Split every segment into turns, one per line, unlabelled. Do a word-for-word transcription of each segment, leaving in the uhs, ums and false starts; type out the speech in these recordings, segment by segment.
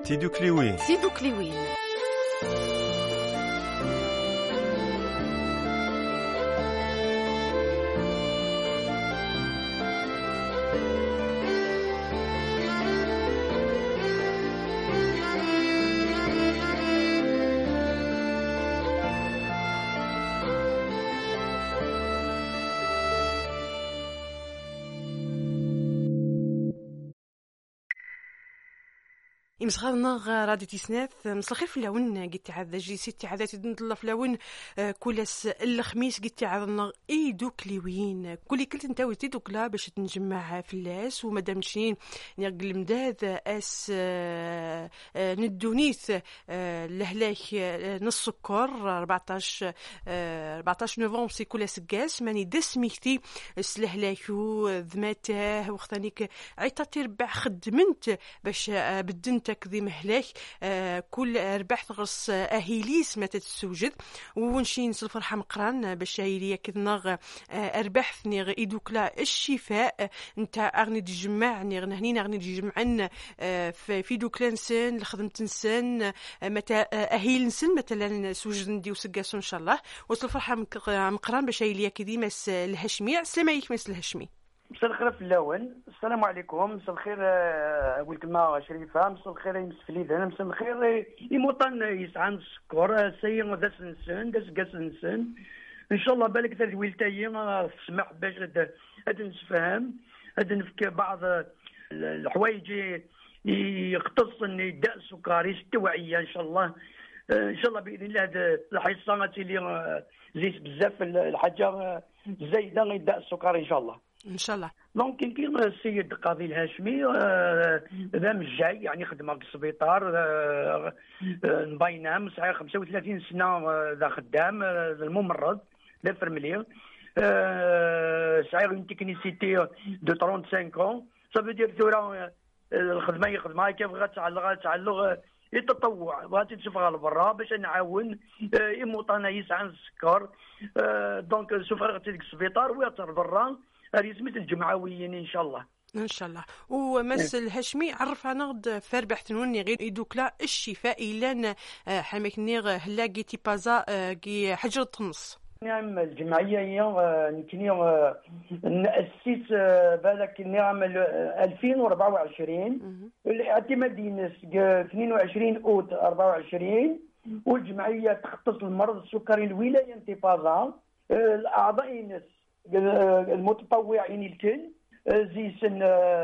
سيدو كليوين
سيدو كليوين. مسخرنا راديو تيسناث مسخير في اللون قلت عاد جي ستي عادات نطلع في اللون كولاس الخميس قلت عادنا ايدو كليوين كل كلت نتاوي تيدو كلا باش تنجمع في اللاس ومادام شين نرقل المداد اس ندونيث لهلاك نص سكر أربعطاش أربعطاش نوفمبر سي كولاس كاس ماني دسميتي سلهلاكو ذماته وختانيك عيطا تربع خدمنت باش بدنت كذي مهلاك آه كل ربح ثغرس اهيليس متى تسوجد ونشين الفرحه مقران باش هيليا كذنغ آه اربح ثني ايدوكلا الشفاء نتا اغني تجمع ني هنينا اغني تجمعن آه في دوكلا نسان لخدمه نسان آه متى آه اهيل نسن مثلا سوجد نديو سكاسو ان شاء الله وصل الفرحه مقران باش هيليا كذي مس الهشمي. السلام عليكم مس الهشمي.
مساء الخير في اللون. السلام عليكم. مساء الخير أقول كما شريفة. مساء الخير يمسفليدنا. مساء الخير يموطن يسعى السكر سيئ ذا سنسن ذا سكا سنسن إن شاء الله بالك تدويل تايين تسمح باش هاد نسفهم هاد نفك بعض الحوايج يختص الداء السكري التوعية إن شاء الله إن شاء الله بإذن الله هاد الحصة اللي زيت بزاف الحاجة زايدة غير الداء السكري إن شاء الله
ان شاء الله.
دونك كاين السيد قاضي الهاشمي ذا مجاي يعني خدمه في السبيطار نباينام صحيح خمسة وثلاثين سنه ذا خدام الممرض ذا فرملي صحيح اون تكنيسيتي دو خمسة وثلاثين كون صافي دير ثورة الخدمه يخدمها كيف غتعلق غتعلق التطوع بغيتي تشوف على برا باش نعاون المواطنه يسعى السكر دونك شوف غتي ديك السبيطار ويطر برا رسمة الجمعويين إن شاء الله
إن شاء الله. ومس الهشمي عرف أنا غد فاربع ثنوني غير يدوكلا الشفاء إلا حماك نيغ هلا جيتي بازا جي حجر الطمس.
نعم الجمعية هي نكني نأسس بالك نعم ألفين وأربعة وعشرين الاعتماد ينس اثنين وعشرين أوت أربعة وعشرين والجمعية تختص المرض السكري الولاية انتفاضة الأعضاء ينس المتطوعين الكل زي سن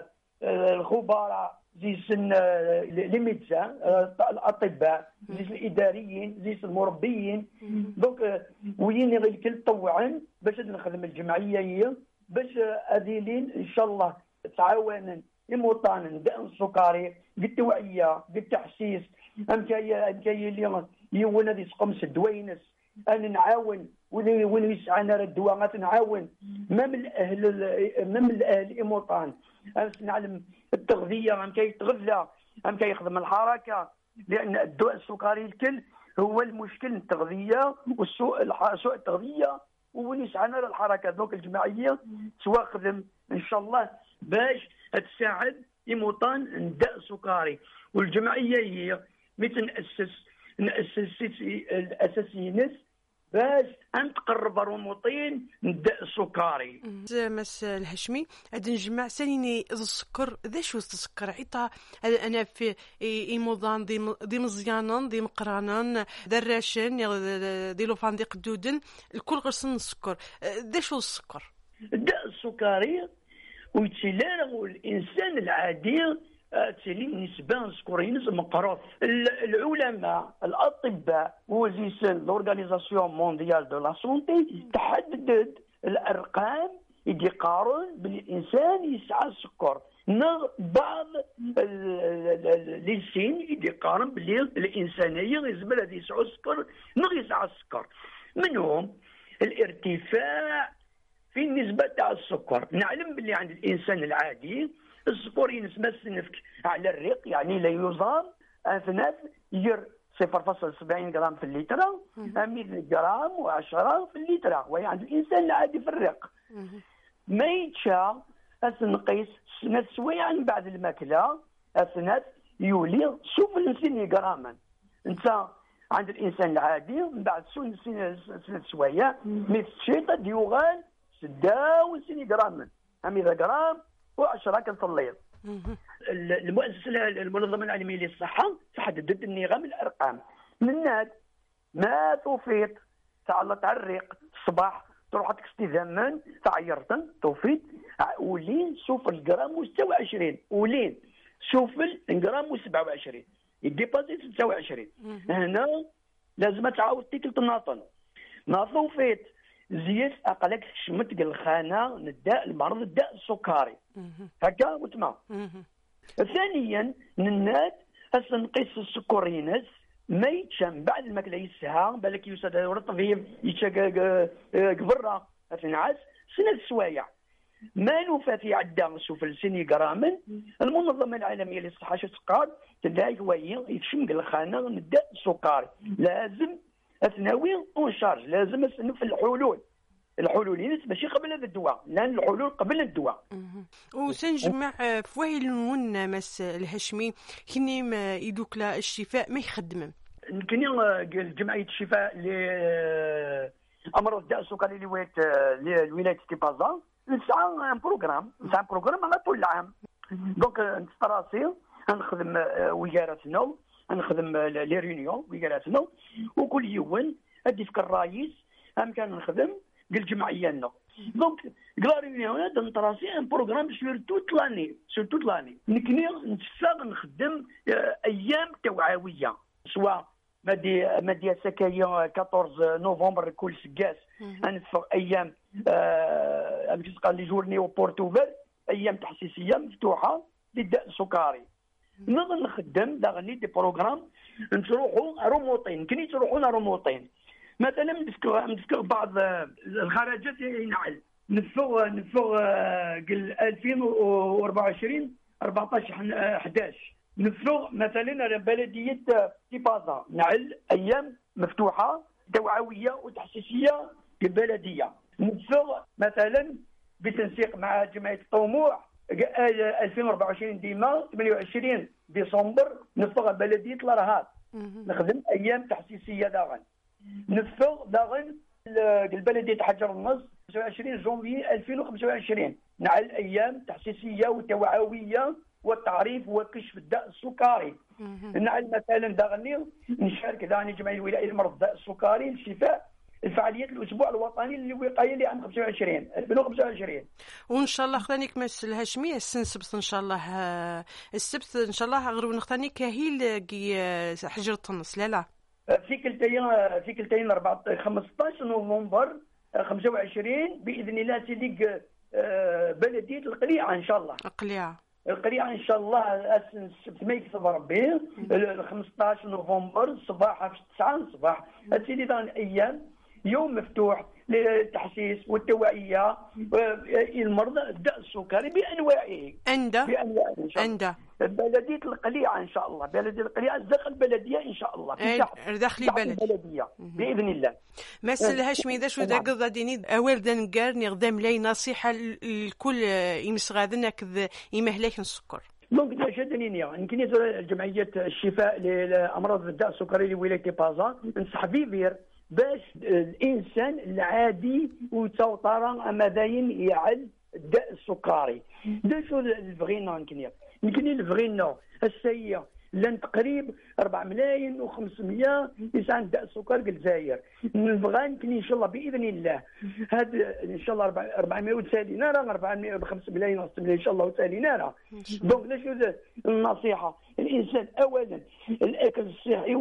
الخبراء زي سن ليميدسان الاطباء زي الاداريين زي المربيين دونك وين الكل طوعا باش نخدم الجمعيه هي باش اذيلين ان شاء الله تعاون المواطن نداء السكري بالتوعيه بالتحسيس ام كاي ام كاي اللي يون هذه سقمس الدوينس أنا نعاون وين وين يسعنا الدواء غتنعاون ما من الاهل ما من الاهل المواطن نعلم التغذيه ام كيتغذى ام كيخدم الحركه لان الدواء السكري الكل هو المشكل التغذيه والسوء سوء التغذيه وين يسعنا الحركه دونك الجمعيه تواخدم ان شاء الله باش تساعد المواطن نداء سكري والجمعيه هي مثل ناسس ناسس الاساسيين باش ان تقرب المواطن نداء السكري.
مس الهشمي هاد نجمع ساليني السكر ذا شو السكر عيطا انا في ايموضان دي دي مزيانان دي مقرانان ذا الراشن دي لو فاندي قدودن الكل غرسن السكر ذا شو السكر
الداء السكري ويتسلال الانسان العادي تسلي نسبة سكورينز مقروض العلماء الأطباء وزيسن لورغانيزاسيون مونديال دو لا سونتي تحدد الأرقام يدي قارن بالإنسان يسعى السكر نغ بعض للسين يدي قارن باللي الإنسانية يزمل هذه يسعى السكر نغ يسعى السكر منهم الارتفاع في النسبة تاع السكر. نعلم باللي عند الإنسان العادي السكر ينسمى سنفك على الريق يعني لا يوزان أثناء ير صفر فاصلة سبعين جرام في الليتر مئة جرام وعشرة في الليتر وهي عند الإنسان العادي في الريق ما يتشا أثنقيس سنة سويا بعد الماكلة أثناء يولي سفل سني جراما. انت عند الانسان العادي من بعد سن سنة شويه مثل الشيء قد يغال ستة سني جراما خمسة جرام وعشرة كنصلي. المؤسسه المنظمه العالميه للصحه تحددت النظام الارقام من هاد ما توفيت تاع تعريق الصباح تروح تستذمن تعيرتن توفيت ولين صفر جرام وستة وعشرين ولين صفر جرام وسبعة وعشرين يديبازي ستة وعشرين. هنا لازم تعاود تيكل تناطن ناطو فيت زيت اقلك شمت الخانه نداء المرض الداء السكري هكا وتما. ثانيا الناس هسه نقيس السكر ينس ما يتشم بعد الماكله يسها بالك يوسد رطبيه يتشا قبره تنعس سنه سوايع ما نوفاتي عدا سفل سني جراما. المنظمه العالميه للصحه شو تقال تلاقي هو يتشم الخانه الداء السكري لازم اثنوي اون شارج لازم في الحلول الحلول ماشي قبل هذا الدواء لان الحلول قبل الدواء.
وسنجمع فواهي لون مس الهشمي كني ما يدوك لا الشفاء ما يخدم
كني جمعيه الشفاء لامراض الداء السكري اللي ولايه الولايه تيبازا نسعى بروغرام نسعى بروغرام على طول العام. دونك نستراسي نخدم وزارتنا نخدم لي ريونيون وزارتنا وكل يوم ادي فك الرئيس هم كان نخدم قال جمعياتنا. دونك لا ريونيون نتراسي ان بروغرام سور توت لاني سور توت لاني نكني نتفاق نخدم ايام توعويه سواء مادي مادي سكايه أربعطاش نوفمبر كل سكاس نفق ايام آه قال لي جورني وبورتوفر ايام تحسيسيه مفتوحه للداء السكري. نظن نخدم داغني دي بروغرام نروحوا روموطين كني تروحونا روموطين مثلا نذكر نذكر بعض الخرجات ينعل نفغ نفغ قل ألفين وأربعة وعشرين أربعطاش أحداش نفرغ مثلا بلديه تيبازا نعل ايام مفتوحه توعويه وتحسيسيه للبلديه. نفرغ مثلا بتنسيق مع جمعيه الطموح ألفين وأربعة وعشرين ديما ثمانية وعشرين ديسمبر نفرغ بلديه الرهاب نخدم ايام تحسيسيه داغن. نفرغ داغن البلديه حجر النص خمسة وعشرين جونفي ألفين وخمسة وعشرين نعل ايام تحسيسيه وتوعويه والتعريف وكشف الداء السكري. نعل مثلا داغني نشارك داني جمعيه الولايه لمرض الداء السكري للشفاء الفعاليات الاسبوع الوطني للوقايه لعام خمسة وعشرين ألفين وخمسة وعشرين.
وان شاء الله خلانيك مس الهاشميه السبت ان شاء الله السبت ان شاء الله غير نختاني كهيل حجر الطنس لا لا
في كلتين في كلتين خمسطاش نوفمبر خمسة وعشرين باذن الله سيديك بلديه القليعه ان شاء الله.
القليعه
القرية إن شاء الله السبت ما يكتب ربي خمسطاش نوفمبر الصباح في تسعة الصباح هذه ثان أيام يوم مفتوح للتحسيس والتوعية المرضى الداء السكري بأنواعه
عنده
بأنواعه إن شاء الله. عنده بلدية القليعة إن شاء الله بلدية القليعة داخل البلدية إن شاء الله في
داخل البلد
البلدية بإذن الله.
مس الهاشمي ذا شو ذا قضى ديني أول دنقار نغدم لي نصيحة الكل يمس غادنا كذ يمهلك السكر.
دونك جدني يمكن الجمعية الشفاء لأمراض الداء السكري لولاية تيبازا نصح فيفير باش الانسان العادي وتوطر امدين يعل الداء السكري. دا شو الفغينا يمكن يمكن الفغينا السيئه لان تقريب أربعة ملايين وخمسمية انسان داء السكر الجزائر. نبغى يمكن ان شاء الله باذن الله هذا ان شاء الله أربعمائة وثلاثين راه أربعمائة وخمسة ملايين ونص ان شاء الله وثلاثين راه. دونك دا شو النصيحه الانسان اولا الاكل الصحي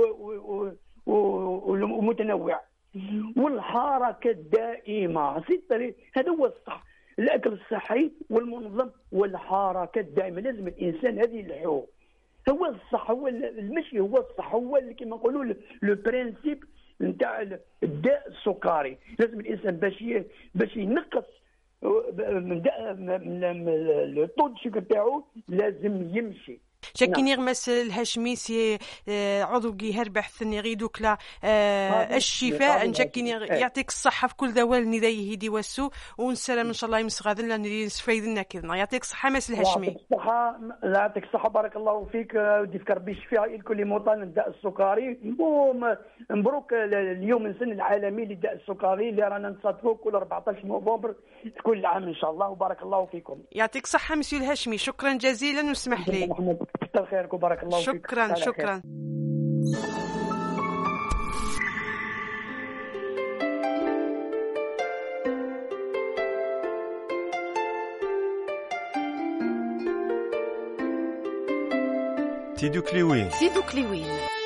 ومتنوع والحركه الدائمه هذا هو الصح. الاكل الصحي والمنظم والحركه الدائمه لازم الانسان هذه الحقوق هو الصح هو المشي هو الصح هو كما نقولوا لو برينسيپ نتاع الداء السكري. لازم الانسان باش باش ينقص من الطول السكر تاعو لازم يمشي
شاكيني غمس الهاشمي سي عضو جهار بحثني غيدوك لا الشفاء نشكيني يعطيك الصحة في كل دواء نديه يدي وسو ونسلام إن شاء الله يمس غادن لأن نسفيدنا كذا يعطيك الصحة ماس الهاشمي.
يعطيك الصحة يعطيك الصحة بارك الله فيك ودي فكر بالشفاء لكل مواطن الداء السكري. ومبروك اليوم السن العالمي للداء السكري اللي رانا نصادفوه كل أربعطاش نوفمبر كل عام إن شاء الله وبارك الله فيكم.
يعطيك الصحة مسيو الهاشمي شكرا جزيلا واسمح لي.
كثر خيرك وبارك الله فيك.
شكرا شكرا.
سيدو كليوين
سيدو كليوين